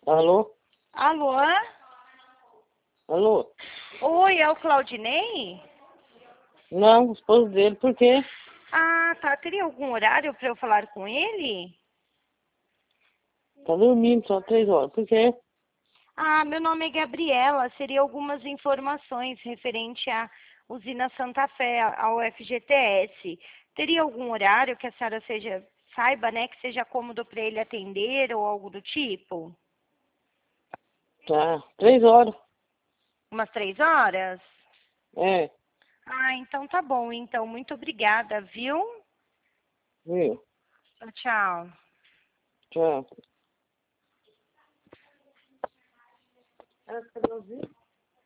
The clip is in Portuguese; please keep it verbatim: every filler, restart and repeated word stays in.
Alô? Alô? Alô? Oi, é o Claudinei? Não, esposo dele, por quê? Ah, tá. Teria algum horário para eu falar com ele? Tá dormindo só três horas, por quê? Ah, meu nome é Gabriela. Seria algumas informações referente à usina Santa Fé, ao F G T S. Teria algum horário que a senhora seja, saiba, né, que seja cômodo para ele atender ou algo do tipo? Tá, três horas. Umas três horas? É, Ah, então tá bom. Então, muito obrigada, viu? viu? Tchau. Tchau. Ela tá me ouvindo?